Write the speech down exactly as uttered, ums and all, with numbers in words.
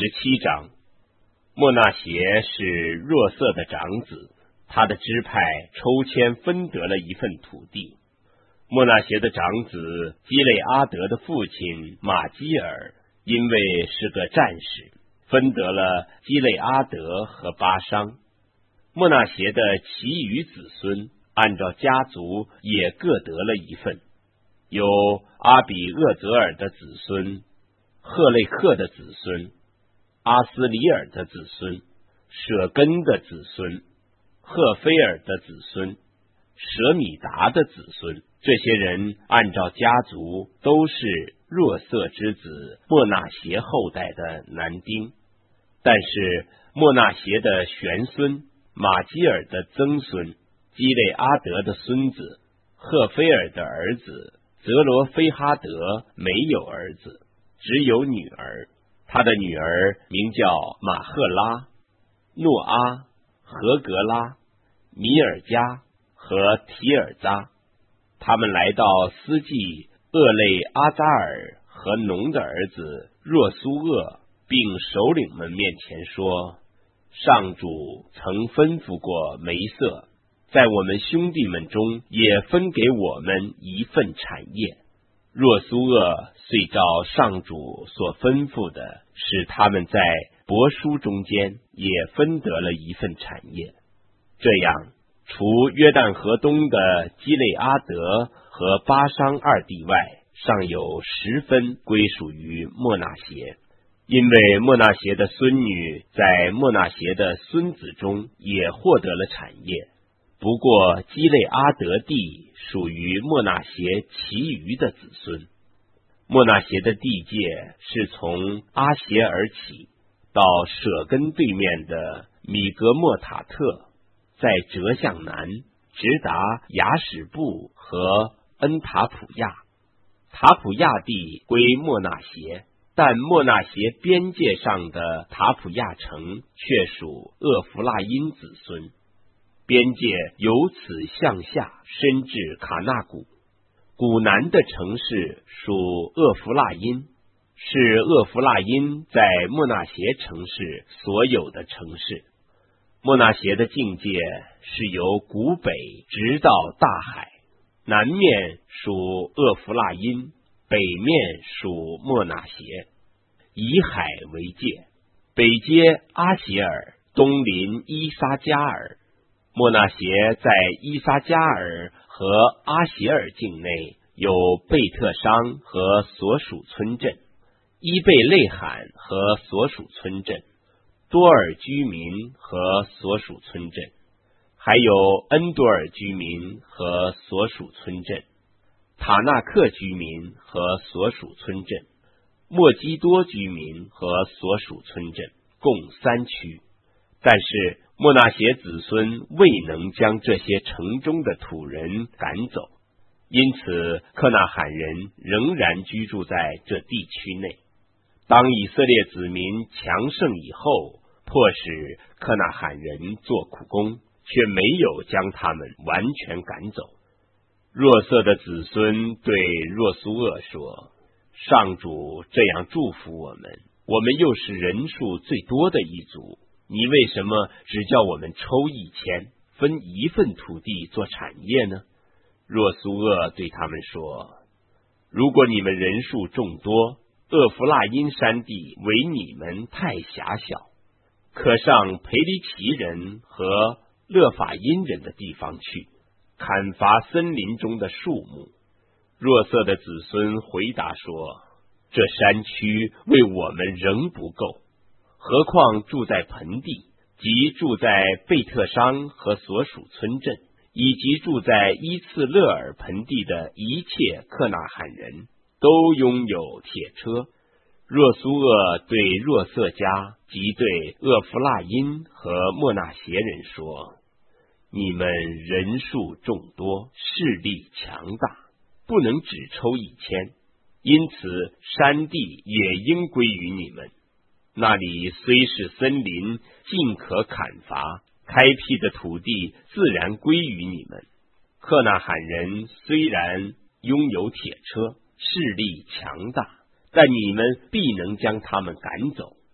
十七章，莫那协是若瑟的长子，他的支派抽签分得了一份土地。莫那协的长子基累阿德的父亲马基尔，因为是个战士，分得了基累阿德和巴商。莫那协的其余子孙按照家族也各得了一份，有阿比厄泽尔的子孙、赫雷克的子孙、阿斯里尔的子孙、舍根的子孙、赫菲尔的子孙、舍米达的子孙。这些人按照家族都是若瑟之子莫那协后代的男丁，但是莫那协的玄孙、马基尔的曾孙、基累阿德的孙子、赫菲尔的儿子泽罗菲哈德没有儿子，只有女儿。他的女儿名叫马赫拉、诺阿、何格拉、米尔加和提尔扎。他们来到斯季厄累阿扎尔和农的儿子若苏厄并首领们面前说，上主曾吩咐过梅瑟，在我们兄弟们中也分给我们一份产业。若苏厄遂照上主所吩咐的，使他们在伯书中间也分得了一份产业。这样，除约旦河东的基累阿德和巴商二地外，尚有十分归属于莫那协，因为莫那协的孙女在莫那协的孙子中也获得了产业。不过基累阿德地属于莫那协其余的子孙。莫那协的地界是从阿协而起，到舍根对面的米格莫塔特，再折向南，直达雅史布和恩塔普亚。塔普亚地归莫那协，但莫那协边界上的塔普亚城却属厄弗拉因子孙。边界由此向下伸至卡纳谷，谷南的城市属厄弗拉因，是厄弗拉因在莫那协城市所有的城市。莫那协的境界是由谷北直到大海，南面属厄弗拉因，北面属莫那协，以海为界，北接阿协尔，东临伊撒加尔。莫那协在伊撒加尔和阿协尔境内有贝特商和所属村镇，伊贝类罕和所属村镇，多尔居民和所属村镇，还有恩多尔居民和所属村镇，塔纳克居民和所属村镇，莫基多居民和所属村镇，共三区。但是莫那协子孙未能将这些城中的土人赶走，因此克纳罕人仍然居住在这地区内。当以色列子民强盛以后，迫使克纳罕人做苦工，却没有将他们完全赶走。若瑟的子孙对若苏厄说，上主这样祝福我们，我们又是人数最多的一族，你为什么只叫我们抽一签，分一份土地做产业呢？若苏厄对他们说，如果你们人数众多，厄弗拉因山地为你们太狭小，可上培利奇人和勒法因人的地方去，砍伐森林中的树木。若瑟的子孙回答说，这山区为我们仍不够，何况住在盆地，即住在贝特商和所属村镇，以及住在伊次勒尔盆地的一切克纳罕人，都拥有铁车。若苏厄对若瑟家及对厄弗拉因和莫那协人说，你们人数众多，势力强大，不能只抽一签，因此山地也应归于你们。那里虽是森林，尽可砍伐，开辟的土地自然归于你们。克纳罕人虽然拥有铁车，势力强大，但你们必能将他们赶走。